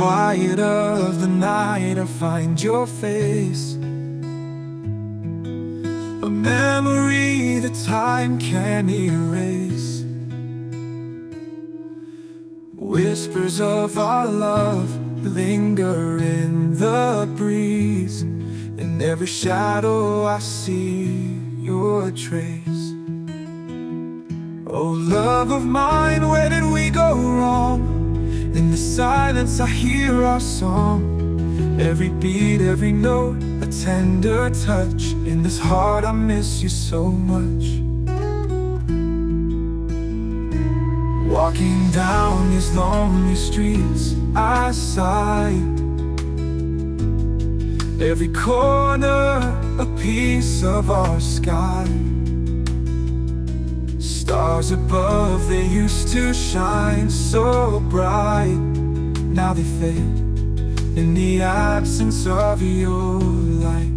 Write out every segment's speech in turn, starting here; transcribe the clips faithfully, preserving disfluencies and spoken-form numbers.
quiet of the night I find your face, a memory that time can erase. Whispers of our love linger in the breeze. In every shadow I see your trace. Oh, love of mine, where did we go wrong? In the silence I hear our song. Every beat, every note, a tender touch. In this heart I miss you so much. Walking down these lonely streets, I sigh. Every corner, a piece of our sky. Stars above, they used to shine so bright. Now they fade in the absence of your light.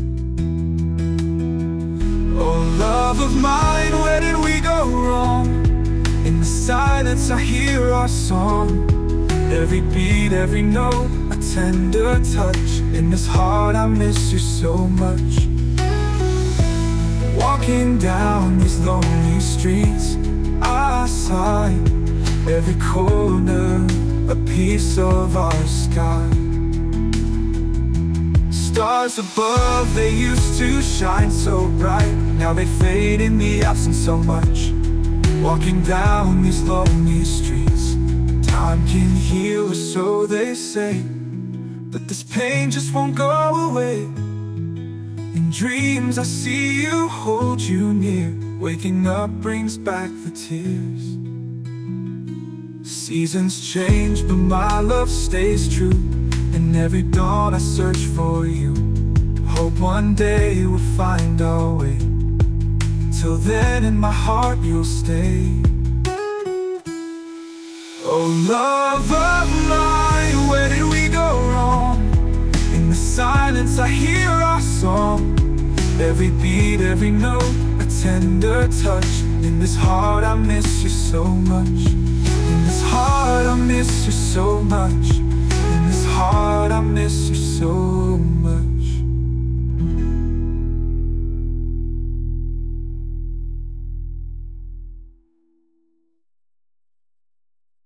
Oh, love of mine, where did we go wrong? In the silence I hear our song. Every beat, every note, a tender touch. In this heart I miss you so much. Walking down these lonely streets, I sigh. Every corner, a piece of our sky. Stars above, they used to shine so bright. Now they fade in the absence so much. Walking down these lonely streets, time can heal us, so they say. But this pain just won't go away. In dreams I see you, hold you near. Waking up brings back the tears. Seasons change, but my love stays true. And every dawn I search for you. Hope one day we'll find our way. Till then in my heart you'll stay. Oh, love of mine, where did we go wrong? In the silence I hear our song. Every beat, every note, a tender touch. In this heart I miss you so much. In this heart I miss you so much. In this heart I miss you so much.